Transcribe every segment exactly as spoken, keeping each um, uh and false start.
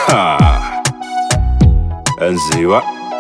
Ha. Enziwa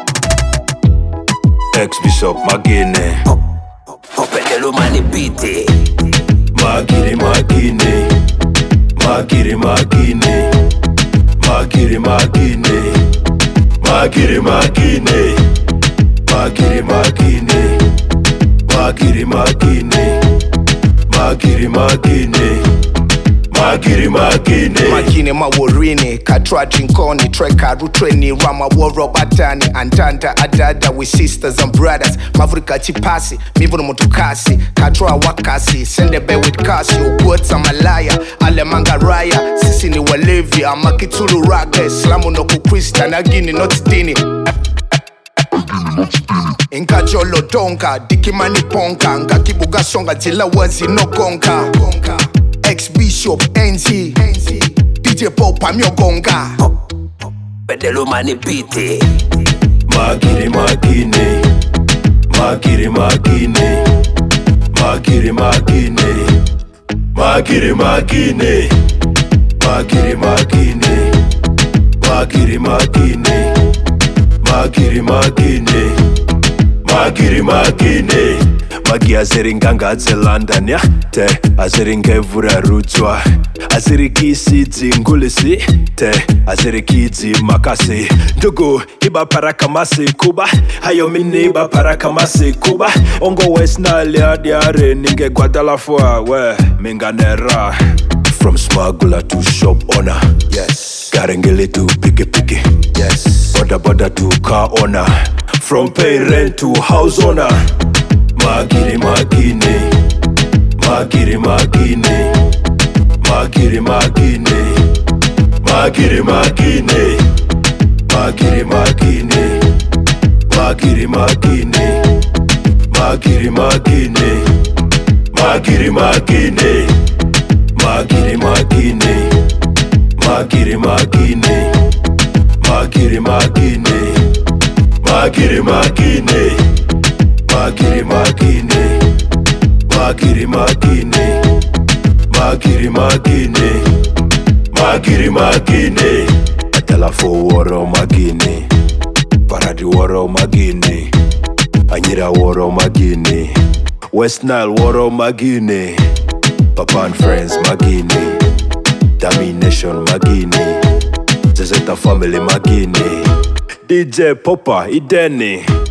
Ex-Bishop Magine Opendelo mani piti Magiri Magine Magiri Magine Magiri Magine Magiri Magine Magiri Magine Magiri Magine Magiri Magine Magiri Magine Magine maworini Katra jinkoni Treka rutreni Rama woro batani Andanda adada We sisters and brothers Mavrika chipasi Mivuno mutukasi Katra wakasi Sende be with kasi Ukweta malaya Ale mangaraya Sisi ni walevi Ama kitulu raga Islamu no kukrista Nagini not dini Inka jolo donka Dikimani ponka Nka kibuga songa Jila wazi no konka Ex-Bishop N Z D J Popa Myogonga Opendelo mani piti Magiri Magine Magiri Magine Magiri Magine Magiri Magine Magiri Magine Magiri Magine Magiri Magine Magiri Magine Magi azeringa adze London ya te azeringa evura rudzwa azirikisi ngulisi te azirikidzi makasi ndugu iba parakamasi kuba hayo mini iba parakamasi kuba ongo wesnali adiare ninge guadalafua we minganera from smuggler to shop owner yes garengele to piki piki yes boda boda to car owner from pay rent to house owner Magiri Magine Magiri Magine Magiri Magine Magiri Magine Magiri Magine Magiri Magine Magiri Magine Magiri Magine Magiri Magine Magiri Magine Magiri Magine Magiri Magine Magiri Magine Magiri Magine Magiri Magine Magiri Magine Atala fo woro Magine Paradi woro Magine Anyira woro Magine West Nile woro Magine Papa and Friends Magine Dami Nation Magine Zezeta Family Magine D J Popa Ideni